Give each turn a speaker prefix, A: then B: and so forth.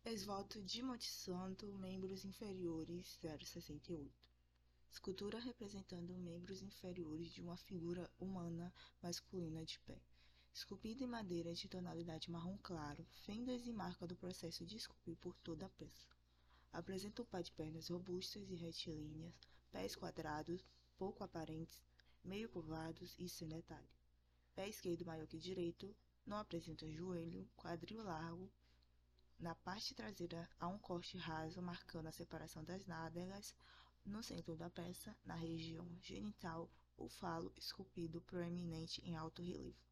A: Esvoto de Monte Santo, membros inferiores 068. Escultura representando membros inferiores de uma figura humana masculina de pé. Esculpida em madeira de tonalidade marrom claro, fendas e marca do processo de esculpir por toda a peça. Apresenta um par de pernas robustas e retilíneas, pés quadrados, pouco aparentes, meio curvados e sem detalhe. Pé esquerdo maior que direito, não apresenta joelho, quadril largo. Na parte traseira há um corte raso marcando a separação das nádegas. No centro da peça, na região genital, o falo esculpido proeminente em alto relevo.